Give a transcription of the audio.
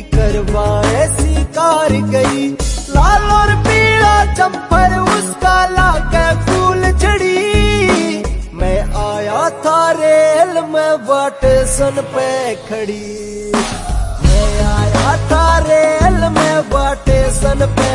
करवाए शिकार गई। लाल और पीला जम्पर उसका लाके फूल चढ़ी। मैं आया था रेल में स्टेशन पे खड़ी। मैं आया था रेल में स्टेशन पे